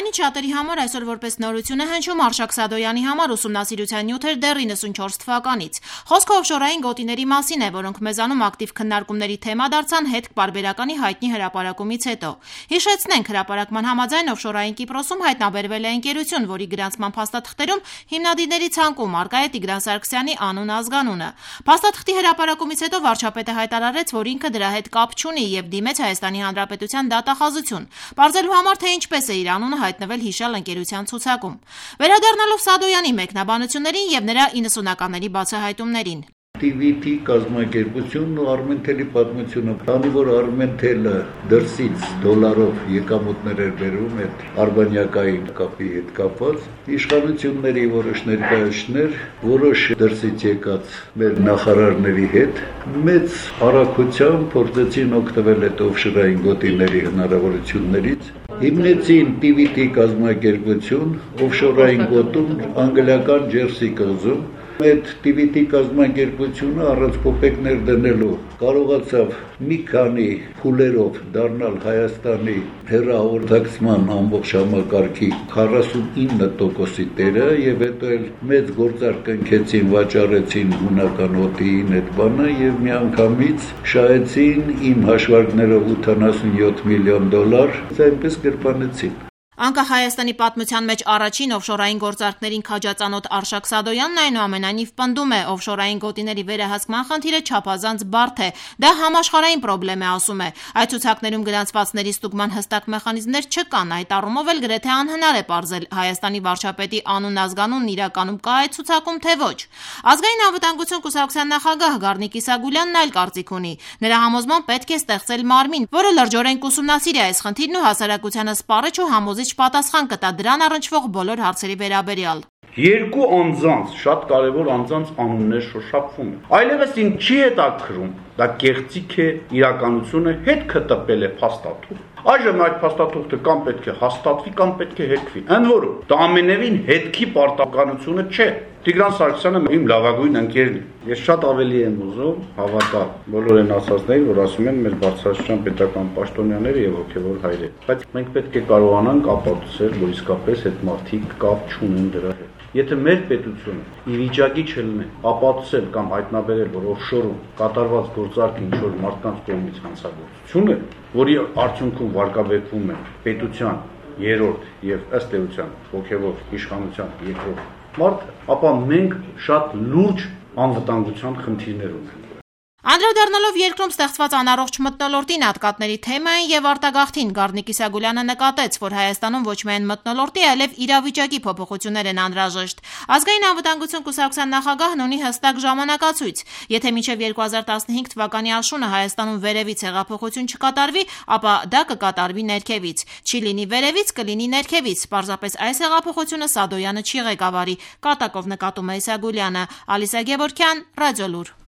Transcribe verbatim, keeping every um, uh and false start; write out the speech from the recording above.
Այն ինչ շատերի համար այսօր որպես նորություն է հնչում, Արշակ Սադոյանի համար ուսումնասիրության նյութ էր դեռ իննսունչորս թվականից։ Խոսքը օֆշորային գոտիների մասին է, որոնք մեզանում ակտիվ քննարկումների թեմա դարձան հետ պարբերականի հայտնի հրապարակումից հետո։ Հիշեցնենք, հրապարակման համաձայն օֆշորային Կիպրոսում հայտնաբերվել է ընկերություն, որի գրանցման փաստաթղթերում հիմնադիրների ցանկում առկա է Տիգրան Սարգսյանի անուն ազգանունը։ Փաստաթղթի հրապարակումից հետո վարչապետը հայտարարեց, որ ինքը դրա հետ կապ չունի եւ դիմեց Հայաստանի Հանրապետության դատախազություն, պարզելու համար թե ինչպես է իր անունը հայտնվել հիշյալ ընկերության ցուցակում։ Վերադառնալով Սադոյանի մեկնաբանություններին եւ նրա իննսունականների բացահայտումներին։ T V T կազմակերպությունն ու Արմենթելի պատմությունը, քանի որ Արմենթելը դրսից դոլարով եկամուտներ էր բերում այդ արբանյակային կապի հետ կապված, իշխանությունների որոշ ներկայացուցիչներ, որոշ դրսից եկած մեր նախարարների հետ մեծ արագությամբ փորձեցին օգտվել այդ օֆշորային գոտիների հնարավորություններից, հիմնեցին T V T կազմակերպություն օֆշորային գոտում անգլիական Ջերսի կղզում։ Այդ T V T կազմակերպությունը առանց կոպեկներ դնելու կարողացավ մի քանի փուլերով դառնալ Հայաստանի հեռահաղորդակցման ամբողջ համակարգի քառասունինը տոկոսի տերը եւ հետո էլ մեծ գործարք կնքեցին, վաճառեցին հունական օդիին այդ բանը եւ միանգամից շահեցին իմ հաշվարկներով ութանասունյոթ միլիոն դոլար, այնպես գրպանեցին։ Անկախ Հայաստանի պատմության մեջ առաջին օֆշորային գործարքներին քաջածանոթ Արշակ Սադոյանն այնուամենայնիվ պնդում է, օֆշորային գոտիների վերահսկման խնդիրը չափազանց բարդ է, դա համաշխարհային պրոբլեմ է, ասում է։ Այդ ցուցակներում գրանցվածների ստուգման հստակ մեխանիզմներ չկան, այդ առումով էլ գրեթե անհնար է պարզել Հայաստանի վարչապետի անուն ազգանունն իրականում կա այդ ցուցակում, թե ոչ։ Ազգային անվտանգություն կուսակցության նախագահ Գառնիկ Իսագուլյանն այլ կարծիք ունի։ Նրա համոզմամբ պետք է ստեղծել մարմին, որը լրջորեն կուսումնասիրի այս խնդիրն ու հասարակությանը սպառիչ ու համոզիչ պատասխան կտա դրան առնչվող բոլոր հարցերի վերաբերյալ։ Երկու անձանց, շատ կարևոր անձանց անուններ շոշափվում է։ Այլևս ինձ չի հետաքրում, դա կեղծիք է, իրականությունը հետ կտպել է փաստաթուղթ։ Այժմ այդ փաստաթուղթը կամ պետք է հաստատվի, կամ պետք է հետքի։ Ընդ որում, դա ամենևին հետքի պարտականությունը չէ։ Տիգրան Սարգսյանը իմ լավագույն ընկերն է։ Ես շատ ավելի եմ ուզում հավատալ բոլոր այն ասածներին, որ ասում են մեր բարձրաստիճան պետական պաշտոնյաները եւ հոգեվոր հայրեր։ Բայց մենք պետք է կարողանանք ապացուցել, որ իսկապես այդ մարդիկ կապ չունեն դրա հետ։ Եթե մեր պետությունը ի վիճակի չլինի ապացուցել կամ հայտնաբերել, որ օֆշորում կատարված գործարքը ինչ-որ մարդկանց կողմից հանցագործություն է, որի արդյունքում վարկաբեկվում է պետության երրորդ եւ ըստ էության հոգեվոր իշխանության երկրորդ մարդ, ապա մենք շատ լուրջ անվտանգության խնդիրներ ունենք։ Անդրադառնալով երկրում ստեղծված անառողջ մթնոլորտին, ատկատների թեմային եւ արտագաղթին, Գառնիկ Իսագուլյանը նկատեց, որ Հայաստանում ոչ միայն մթնոլորտի, այլև իրավիճակի փոփոխություններ են անհրաժեշտ։ Ազգային անվտանգություն կուսակցության նախագահն ունի հստակ ժամանակացույց։ Եթե մինչև երկու հազար տասնհինգ թվականի աշունը Հայաստանում վերևից հեղափոխություն չկատարվի, ապա դա կկատարվի ներքևից։ Չի լինի վերևից, կլինի ներքևից։ Պարզապես այս հեղափոխությունը Սադոյանը չի ղեկավարի, կատակով նկատում է Իսագուլյանը։ Ալիսա Գևորգյան, Ռադիոլուր։